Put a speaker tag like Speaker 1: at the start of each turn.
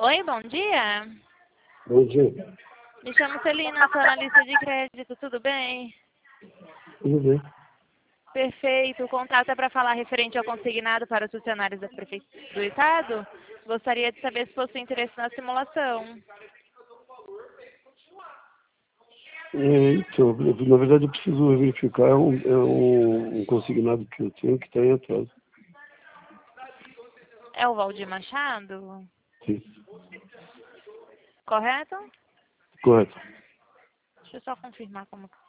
Speaker 1: Oi, bom dia.
Speaker 2: Bom dia.
Speaker 1: Me chamo Celina, sou analista de crédito, tudo bem?
Speaker 2: Tudo bem?
Speaker 1: Perfeito. O contato é para falar referente ao consignado para os funcionários da Prefeitura do Estado. Gostaria de saber se possui interesse na simulação.
Speaker 2: Então, na verdade, eu preciso verificar um consignado que eu tenho que está em atraso.
Speaker 1: É o Valdir Machado?
Speaker 2: Sim,
Speaker 1: Correto?
Speaker 2: correto.
Speaker 1: Deixa eu só confirmar como